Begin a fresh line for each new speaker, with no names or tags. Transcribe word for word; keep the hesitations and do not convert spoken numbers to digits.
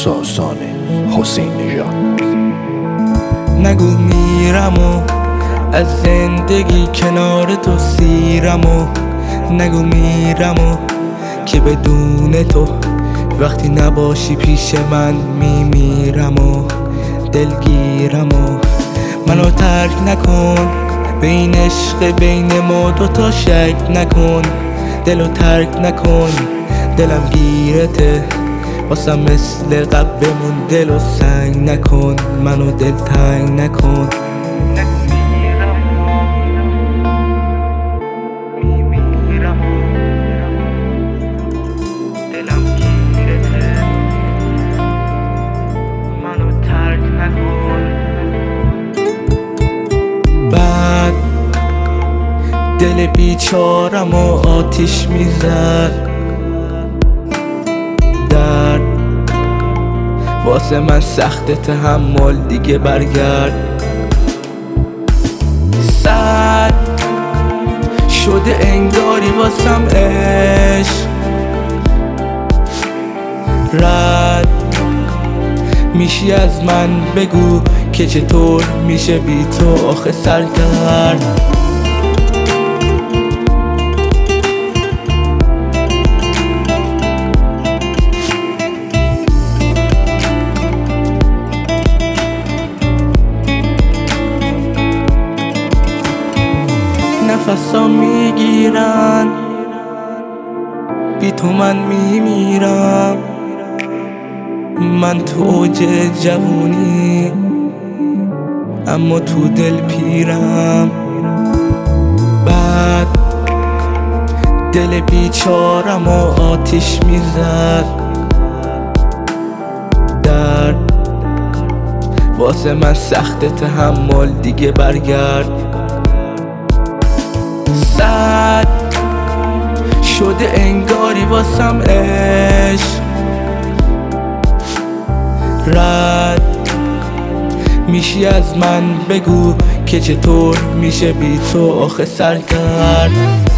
ساسان حسین نژاد.
نگو میرم و از زندگی کنار تو سیرم و نگو میرم و که بدون تو وقتی نباشی پیش من میمیرم و دلگیرم و منو ترک نکن، بین عشق بین ما دوتا شک نکن، دلو ترک نکن، دلم گیرته واسم مثل قبل بمون، دلو سنگ نکن، منو دل تنگ نکن. بعد دل بیچارم و آتیش میزد، درد واسه من سخت تحمل، دیگه برگرد. سرد شده انگاری واسم عشق، رد میشی از من، بگو که چطور میشه بی تو آخه سرگرد. نفسا میگیرن بی تو من میمیرم، من تو اوج جوونی اما تو دل پیرم. بعد دل بیچارم و آتیش میزد، درد واسه من سخت تحمل، دیگه برگرد. سرد شده انگاری واسم عشق، رد میشی از من، بگو که چطور میشه بی تو آخه سرگرد.